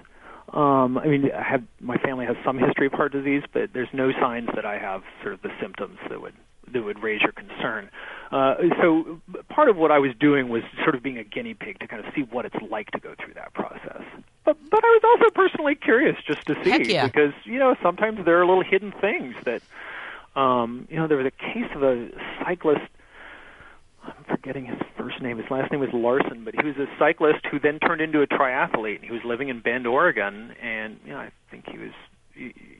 My family has some history of heart disease, but there's no signs that I have sort of the symptoms that would raise your concern. So part of what I was doing was sort of being a guinea pig to kind of see what it's like to go through that process. But I was also personally curious just to see, because, sometimes there are little hidden things that, there was a case of a cyclist, I'm forgetting his first name. His last name was Larson, but he was a cyclist who then turned into a triathlete. He was living in Bend, Oregon, and I think he was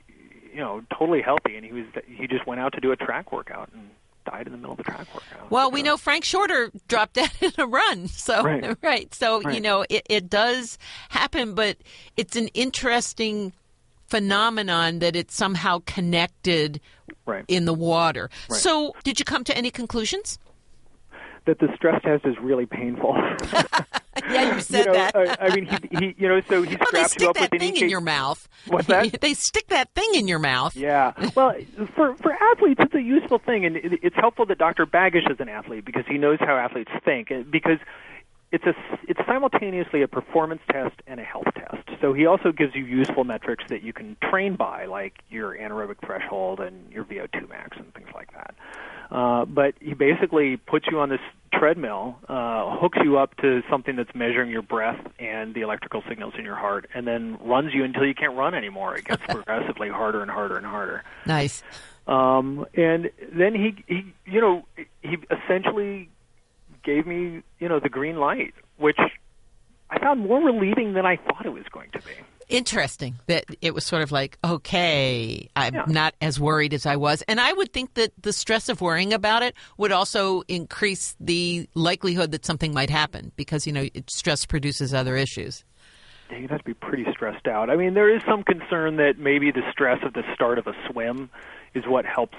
totally healthy, and he just went out to do a track workout and died in the middle of the track workout. Well, we know Frank Shorter dropped dead in a run. So, right. So, it does happen, but it's an interesting phenomenon that it's somehow connected in the water. Right. So, did you come to any conclusions? That the stress test is really painful. Yeah, you said that. I mean, so he straps you up with an EKG. They stick that thing in your mouth. What's that? They stick that thing in your mouth. Yeah. Well, for athletes, it's a useful thing, and it's helpful that Dr. Baggish is an athlete because he knows how athletes think. Because it's simultaneously a performance test and a health test. So he also gives you useful metrics that you can train by, like your anaerobic threshold and your VO2 max and things like that. But he basically puts you on this treadmill, hooks you up to something that's measuring your breath and the electrical signals in your heart, and then runs you until you can't run anymore. It gets progressively harder and harder and harder. Nice. And then he essentially gave me, the green light, which I found more relieving than I thought it was going to be. Interesting that it was sort of like, okay, I'm not as worried as I was. And I would think that the stress of worrying about it would also increase the likelihood that something might happen because, stress produces other issues. Yeah, you'd have to be pretty stressed out. I mean, there is some concern that maybe the stress of the start of a swim is what helps,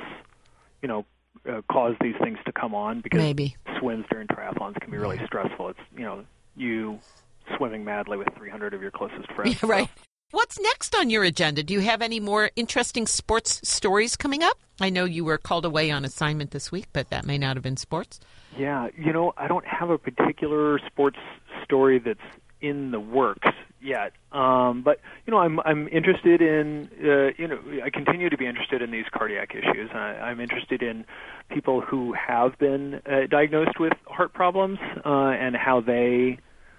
cause these things to come on because swims during triathlons can be really stressful. It's, you swimming madly with 300 of your closest friends. Yeah, right. So. What's next on your agenda? Do you have any more interesting sports stories coming up? I know you were called away on assignment this week, but that may not have been sports. Yeah, I don't have a particular sports story that's in the works yet. But I'm interested in I continue to be interested in these cardiac issues. I'm interested in people who have been diagnosed with heart problems and how they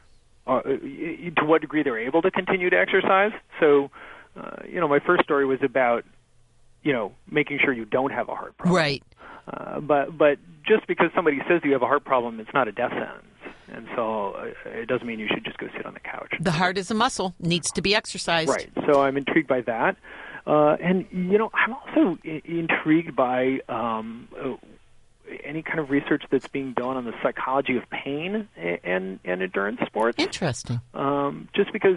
to what degree they're able to continue to exercise. So, my first story was about, making sure you don't have a heart problem. Right. But just because somebody says you have a heart problem, it's not a death sentence. And so it doesn't mean you should just go sit on the couch. The heart is a muscle, needs to be exercised. Right. So I'm intrigued by that. And, I'm also intrigued by any kind of research that's being done on the psychology of pain and endurance sports. Interesting. Just because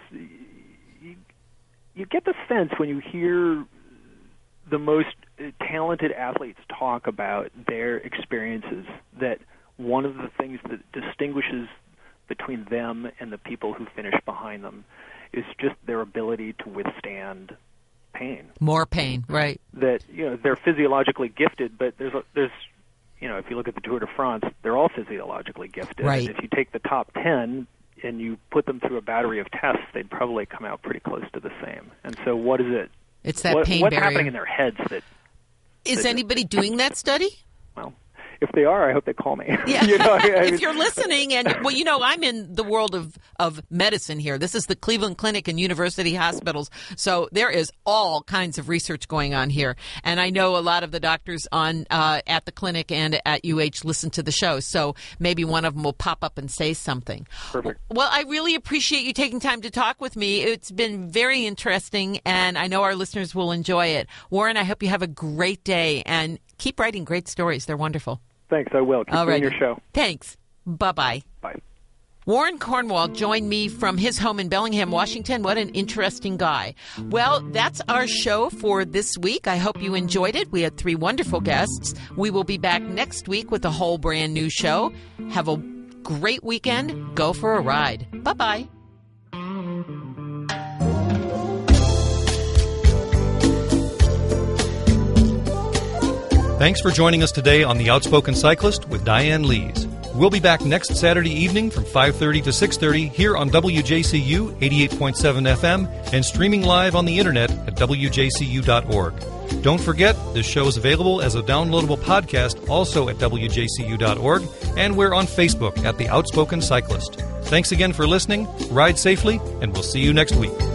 you get the sense when you hear the most talented athletes talk about their experiences that one of the things that distinguishes between them and the people who finish behind them is just their ability to withstand pain. More pain, right. That, they're physiologically gifted, but there's if you look at the Tour de France, they're all physiologically gifted. Right. And if you take the top 10 and you put them through a battery of tests, they'd probably come out pretty close to the same. And so what is it? It's that pain what's barrier. What's happening in their heads that... Is anybody doing that study? Well, if they are, I hope they call me. Yeah. If you're listening, and I'm in the world of medicine here. This is the Cleveland Clinic and University Hospitals. So there is all kinds of research going on here. And I know a lot of the doctors on at the clinic and at UH listen to the show. So maybe one of them will pop up and say something. Perfect. Well, I really appreciate you taking time to talk with me. It's been very interesting, and I know our listeners will enjoy it. Warren, I hope you have a great day, and keep writing great stories. They're wonderful. Thanks, I will. Keep doing your show. Thanks. Bye-bye. Bye. Warren Cornwall joined me from his home in Bellingham, Washington. What an interesting guy. Well, that's our show for this week. I hope you enjoyed it. We had 3 wonderful guests. We will be back next week with a whole brand new show. Have a great weekend. Go for a ride. Bye-bye. Thanks for joining us today on The Outspoken Cyclist with Diane Lees. We'll be back next Saturday evening from 5:30 to 6:30 here on WJCU 88.7 FM and streaming live on the internet at WJCU.org. Don't forget, this show is available as a downloadable podcast also at WJCU.org, and we're on Facebook at The Outspoken Cyclist. Thanks again for listening, ride safely, and we'll see you next week.